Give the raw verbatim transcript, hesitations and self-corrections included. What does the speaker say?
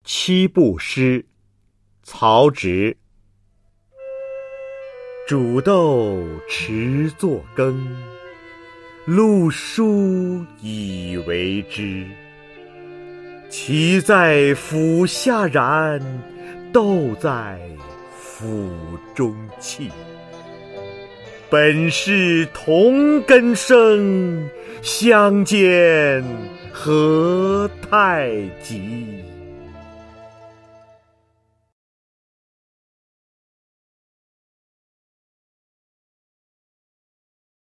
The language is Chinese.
七步诗，曹植。煮豆持作羹，漉菽以为汁。萁在釜下燃，豆在釜中泣。本是同根生，相煎何太急。